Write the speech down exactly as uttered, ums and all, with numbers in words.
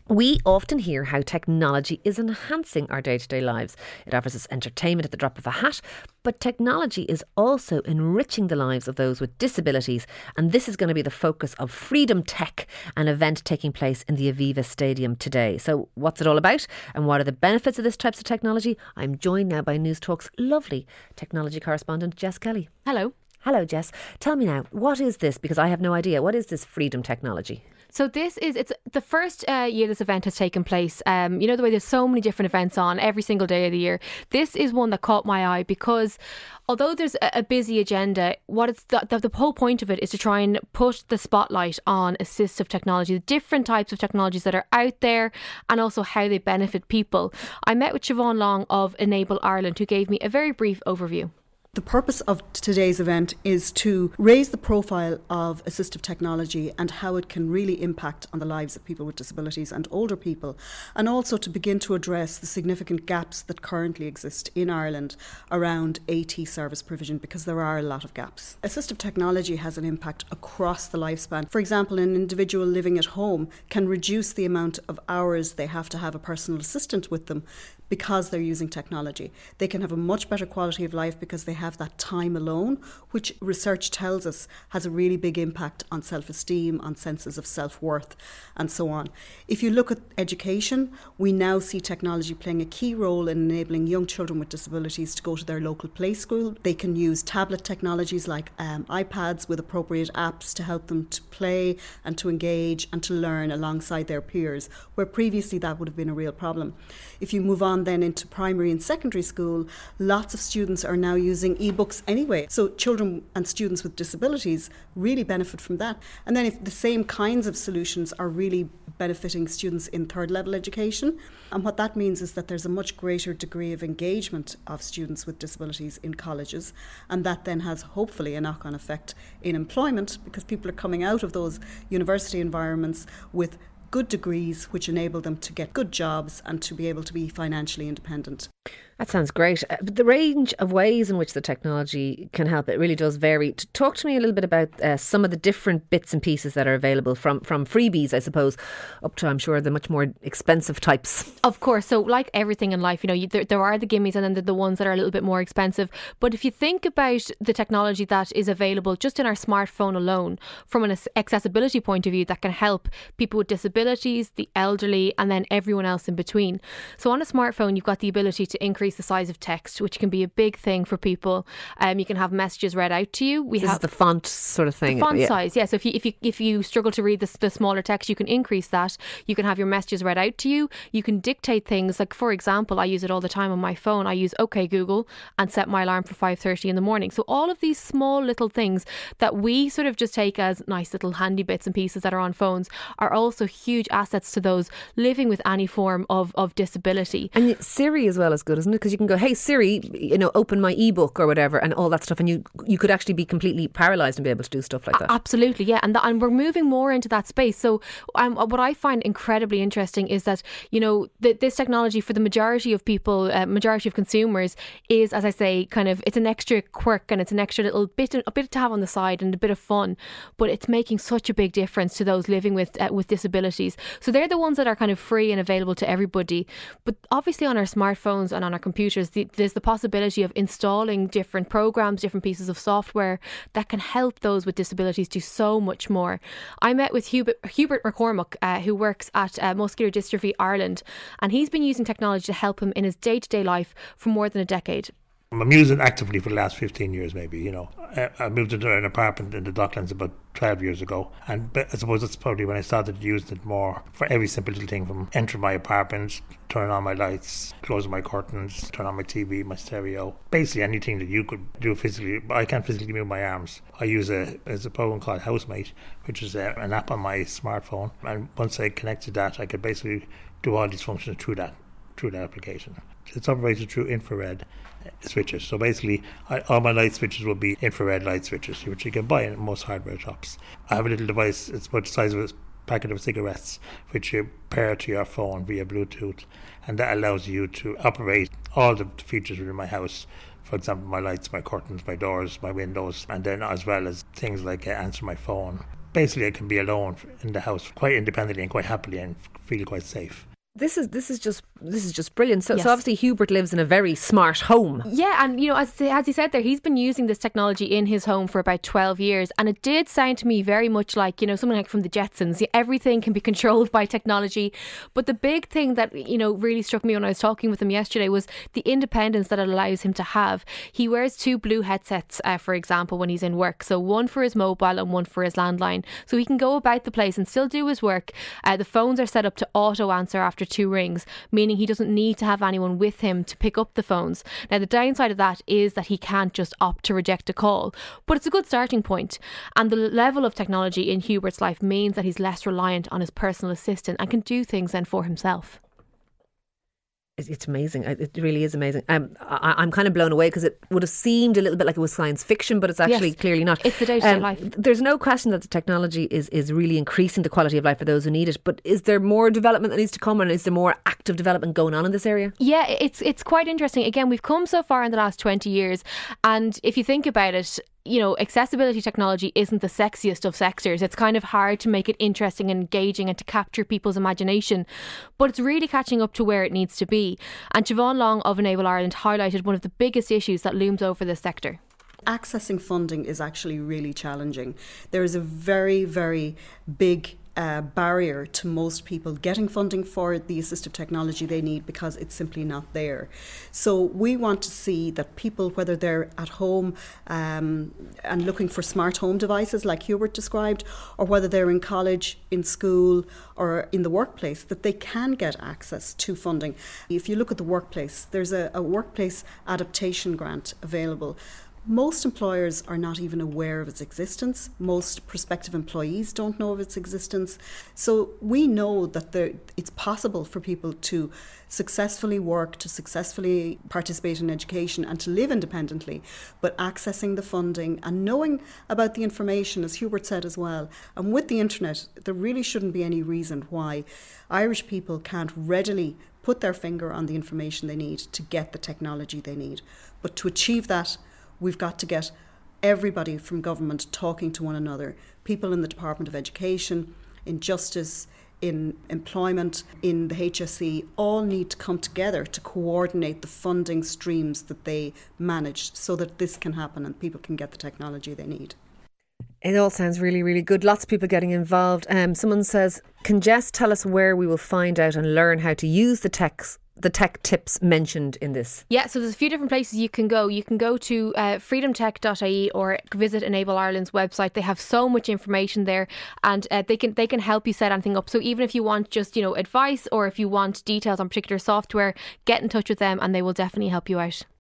We often hear how technology is enhancing our day-to-day lives. It offers us entertainment at the drop of a hat, but technology is also enriching the lives of those with disabilities, and this is going to be the focus of Freedom Tech, an event taking place in the Aviva Stadium today. So what's it all about, and what are the benefits of this types of technology? I'm joined now by News Talk's lovely technology correspondent, Jess Kelly. Hello. Hello, Jess. Tell me now, what is this? Because I have no idea. What is this Freedom Technology? So this is, it's the first uh, year this event has taken place. Um, you know, the way there's so many different events on every single day of the year. This is one that caught my eye because although there's a, a busy agenda, what it's the, the, the whole point of it is to try and put the spotlight on assistive technology, the different types of technologies that are out there and also how they benefit people. I met with Siobhan Long of Enable Ireland, who gave me a very brief overview. The purpose of today's event is to raise the profile of assistive technology and how it can really impact on the lives of people with disabilities and older people, and also to begin to address the significant gaps that currently exist in Ireland around AT service provision, because there are a lot of gaps. Assistive technology has an impact across the lifespan. For example, an individual living at home can reduce the amount of hours they have to have a personal assistant with them because they're using technology. They can have a much better quality of life because they have that time alone, which research tells us has a really big impact on self-esteem, on senses of self-worth, and so on. If you look at education, we now see technology playing a key role in enabling young children with disabilities to go to their local play school. They can use tablet technologies like um, iPads with appropriate apps to help them to play and to engage and to learn alongside their peers, where previously that would have been a real problem. If you move on then into primary and secondary school, lots of students are now using e-books anyway. So children and students with disabilities really benefit from that. And then if the same kinds of solutions are really benefiting students in third level education, and what that means is that there's a much greater degree of engagement of students with disabilities in colleges, and that then has hopefully a knock-on effect in employment, because people are coming out of those university environments with good degrees which enable them to get good jobs and to be able to be financially independent. That sounds great. Uh, but the range of ways in which the technology can help, it really does vary. T- Talk to me a little bit about uh, some of the different bits and pieces that are available, from, from freebies, I suppose, up to, I'm sure, the much more expensive types. Of course. So like everything in life, you know, you, there, there are the gimmies and then there are the ones that are a little bit more expensive. But if you think about the technology that is available just in our smartphone alone, from an accessibility point of view, that can help people with disabilities, the elderly, and then everyone else in between. So on a smartphone, you've got the ability to increase the size of text, which can be a big thing for people. Um, you can have messages read out to you. We this have is the font sort of thing. The font yeah. size, yeah. So if you if you if you struggle to read the, the smaller text, you can increase that. You can have your messages read out to you. You can dictate things. Like, for example, I use it all the time on my phone. I use OK Google and set my alarm for five thirty in the morning. So all of these small little things that we sort of just take as nice little handy bits and pieces that are on phones are also huge assets to those living with any form of, of disability. And Siri as well is good, isn't it? Because you can go, hey Siri, you know, open my ebook or whatever, and all that stuff, and you you could actually be completely paralysed and be able to do stuff like that. Absolutely, yeah, and the, and we're moving more into that space. So um, what I find incredibly interesting is that, you know, th- this technology for the majority of people, uh, majority of consumers, is, as I say, kind of, it's an extra quirk and it's an extra little bit, a bit to have on the side and a bit of fun, but it's making such a big difference to those living with uh, with disabilities. So they're the ones that are kind of free and available to everybody. But obviously on our smartphones and on our computers, the, there's the possibility of installing different programs, different pieces of software that can help those with disabilities do so much more. I met with Hubert, Hubert McCormack, uh, who works at uh, Muscular Dystrophy Ireland, and he's been using technology to help him in his day-to-day life for more than a decade. I'm using it actively for the last fifteen years, maybe, you know. I moved into an apartment in the Docklands about twelve years ago, and I suppose that's probably when I started using it more for every simple little thing, from entering my apartment, turning on my lights, closing my curtains, turn on my T V, my stereo. Basically anything that you could do physically, but I can't physically move my arms. I use a, there's a program called Housemate, which is a, an app on my smartphone, and once I connected that, I could basically do all these functions through that, through that application. It's operated through infrared switches. So basically, I, all my light switches will be infrared light switches, which you can buy in most hardware shops. I have a little device, it's about the size of a packet of cigarettes, which you pair to your phone via Bluetooth, and that allows you to operate all the features within my house. For example, my lights, my curtains, my doors, my windows, and then as well as things like uh, answer my phone. basically I can be alone in the house quite independently and quite happily and feel quite safe. This is this is just this is just brilliant. So, Yes. so obviously Hubert lives in a very smart home. Yeah, and you know, as as he said there, he's been using this technology in his home for about twelve years, and it did sound to me very much like, you know, something like from the Jetsons. Everything can be controlled by technology, but the big thing that, you know, really struck me when I was talking with him yesterday was the independence that it allows him to have. He wears two blue headsets, uh, for example, when he's in work, so one for his mobile and one for his landline, so he can go about the place and still do his work. Uh, the phones are set up to auto answer after two rings, meaning he doesn't need to have anyone with him to pick up the phones. Now, the downside of that is that he can't just opt to reject a call, but it's a good starting point. And the level of technology in Hubert's life means that he's less reliant on his personal assistant and can do things then for himself. It's amazing. It really is amazing. Um, I, I'm kind of blown away because it would have seemed a little bit like it was science fiction, but it's actually Yes, clearly not. it's the day-to-day Um, life. There's no question that the technology is, is really increasing the quality of life for those who need it. But is there more development that needs to come, and is there more active development going on in this area? Yeah, it's it's quite interesting. Again, we've come so far in the last twenty years, and if you think about it, you know, accessibility technology isn't the sexiest of sectors. It's kind of hard to make it interesting and engaging and to capture people's imagination, but it's really catching up to where it needs to be. And Siobhan Long of Enable Ireland highlighted one of the biggest issues that looms over this sector. Accessing funding is actually really challenging. There is a very, very big uh, barrier to most people getting funding for the assistive technology they need because it's simply not there. So we want to see that people, whether they're at home um, and looking for smart home devices like Hubert described, or whether they're in college, in school or in the workplace, that they can get access to funding. If you look at the workplace, there's a, a workplace adaptation grant available. Most employers are not even aware of its existence. Most prospective employees don't know of its existence. So we know that there, it's possible for people to successfully work, to successfully participate in education and to live independently, but accessing the funding and knowing about the information, as Hubert said as well. And with the internet, there really shouldn't be any reason why Irish people can't readily put their finger on the information they need to get the technology they need. But to achieve that, we've got to get everybody from government talking to one another. People in the Department of Education, in Justice, in employment, in the H S E, all need to come together to coordinate the funding streams that they manage so that this can happen and people can get the technology they need. It all sounds really, really good. Lots of people getting involved. Um, someone says, can Jess tell us where we will find out and learn how to use the techs the tech tips mentioned in this? Yeah, so there's a few different places you can go. You can go to uh, freedom tech dot I E or visit Enable Ireland's website. They have so much information there, and uh, they can they can help you set anything up. So even if you want just, you know, advice, or if you want details on particular software, get in touch with them and they will definitely help you out.